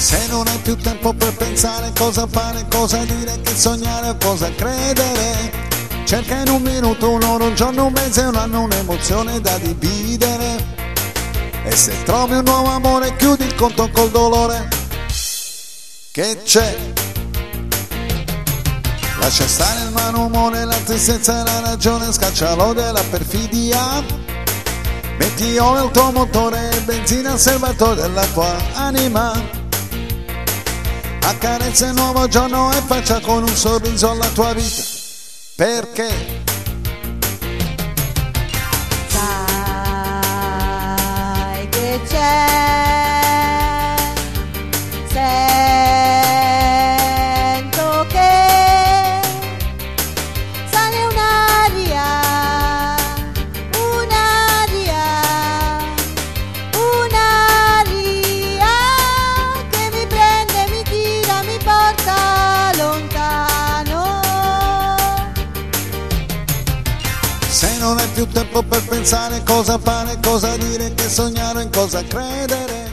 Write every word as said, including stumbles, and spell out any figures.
Se non hai più tempo per pensare cosa fare, cosa dire, che sognare o cosa credere, cerca in un minuto, un'ora, un giorno, un mese, un anno, un'emozione da dividere. E se trovi un nuovo amore chiudi il conto col dolore che c'è. Lascia stare il malumore, la tristezza e la ragione, scaccialo della perfidia. Metti olio al tuo motore e benzina al serbatoio della tua anima. Accarezza il nuovo giorno e faccia con un sorriso alla tua vita. Perché? Sai che c'è, sento che sale un'aria, un'aria, un'aria che mi prende, mi tira, mi porta lontano. Se non hai più tempo per pensare cosa fare, cosa dire, che sognare, in cosa credere,